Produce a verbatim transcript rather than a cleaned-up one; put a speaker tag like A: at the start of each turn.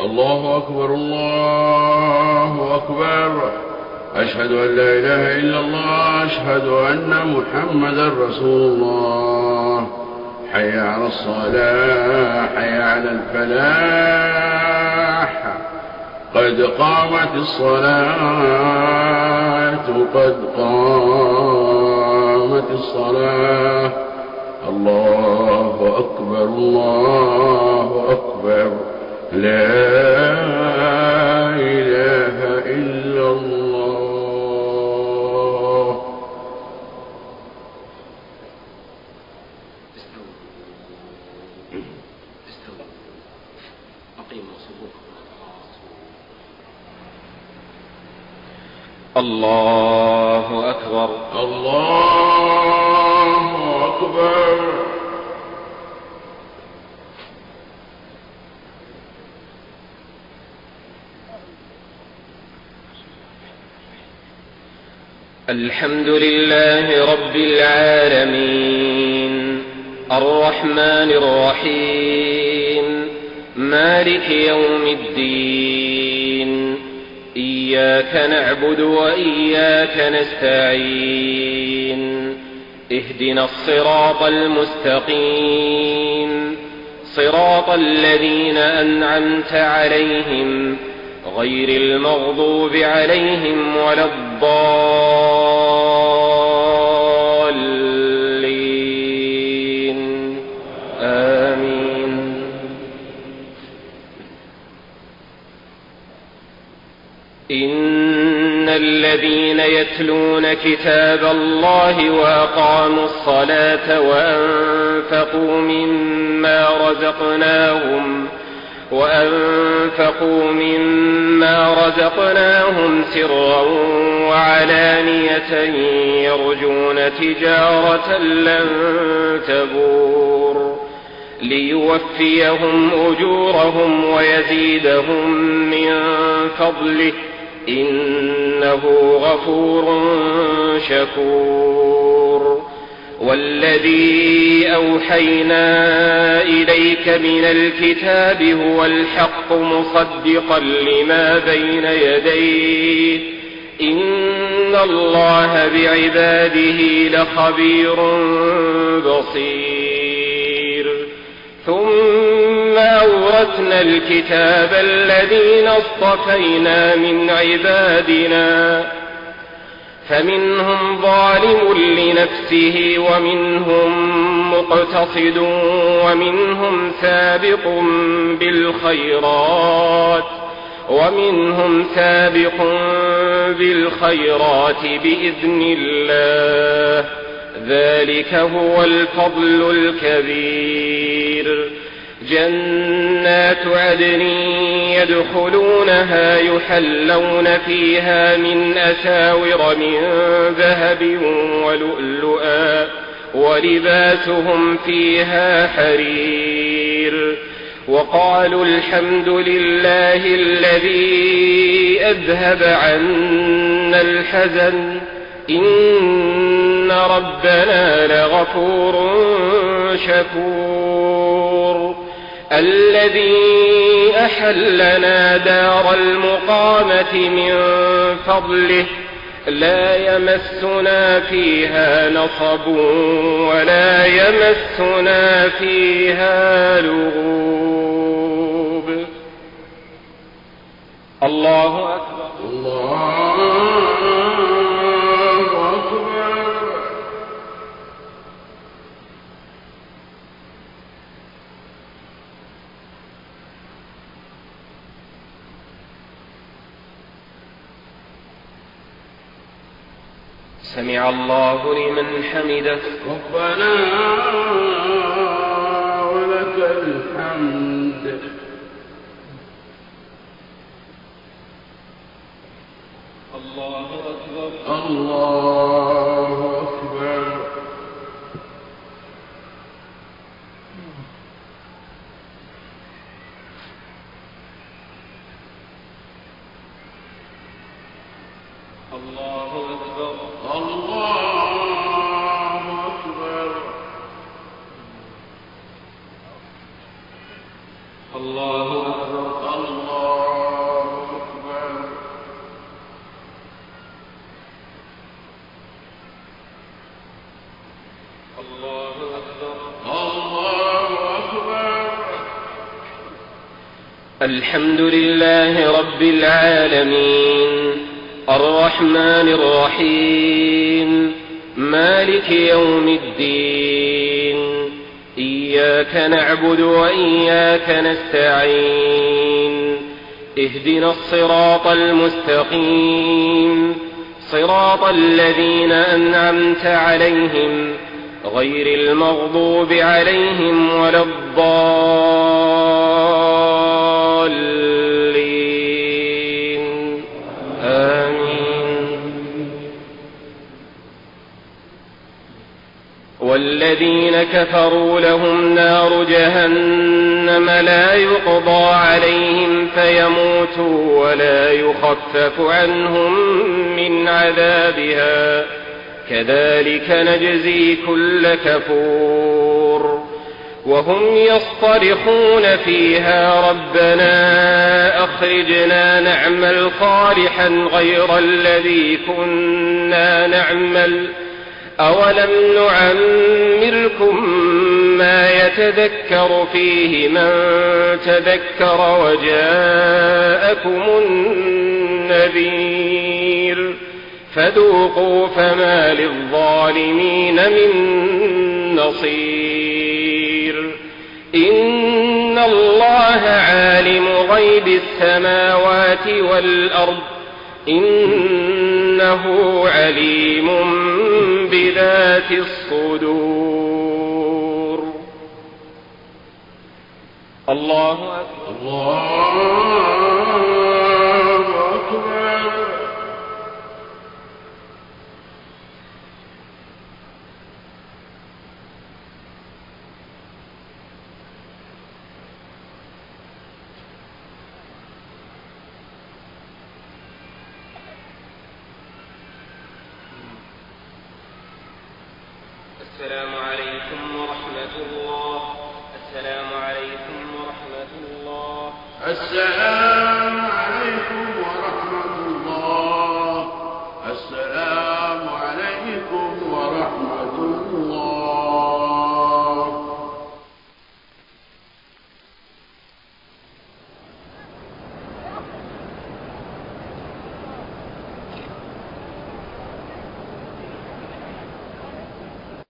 A: الله أكبر الله أكبر. أشهد أن لا إله إلا الله. أشهد أن محمدا رسول الله. حي على الصلاة حي على الفلاح. قد قامت الصلاة قد قامت الصلاة. الله أكبر الله أكبر. لا إله إلا الله.
B: الله أكبر
A: الله أكبر.
B: الحمد لله رب العالمين الرحمن الرحيم مالك يوم الدين. إياك نعبد وإياك نستعين. اهدنا الصراط المستقيم صراط الذين أنعمت عليهم غير المغضوب عليهم ولا الضالين. آمين. إن الذين يتلون كتاب الله وأقاموا الصلاة وأنفقوا مما رزقناهم وأنفقوا مما رزقناهم سرا وعلانية يرجون تجارة لن تبور ليوفيهم أجورهم ويزيدهم من فضله إنه غفور شكور. والذي أوحينا إليك من الكتاب هو الحق مصدقا لما بين يديه إن الله بعباده لخبير بصير. ثم أورثنا الكتاب الذين اصطفينا من عبادنا فمنهم ظالم لنفسه ومنهم مقتصد ومنهم سابق بالخيرات ومنهم سابق بالخيرات بإذن الله. ذلك هو الفضل الكبير. جنات عدن يدخلونها يحلون فيها من أساور من ذهب ولؤلؤا ولباسهم فيها حرير. وقالوا الحمد لله الذي أذهب عنا الحزن إن ربنا لغفور شكور. الذي أحلنا دار المقامة من فضله لا يمسنا فيها نصب ولا يمسنا فيها لغوب. الله أكبر
A: الله
B: سمع الله لمن حمده.
A: ربنا ولك الحمد.
B: الله أكبر
A: الله أكبر.
B: الله أكبر
A: الله أكبر.
B: الله أكبر
A: الله
B: الحمد لله رب العالمين الرحمن الرحيم مالك يوم الدين إياك نعبد وإياك نستعين اهدنا الصراط المستقيم صراط الذين أنعمت عليهم غير المغضوب عليهم ولا الضالين آمين. والذين كفروا لهم نار جهنم لا يقضى عليهم فيموتوا ولا يخفف عنهم من عذابها كذلك نجزي كل كفور. وهم يصطرخون فيها ربنا أخرجنا نعمل صالحا غير الذي كنا نعمل أولم نعمركم ما يتذكر فيه من تذكر وجاءكم النذير فذوقوا فما للظالمين من نصير. إن الله عالم غيب السماوات والأرض إنه عليم بذات الصدور. الله أكبر.
A: الله أكبر.
B: السلام عليكم ورحمة الله. السلام عليكم ورحمة الله.
A: السلام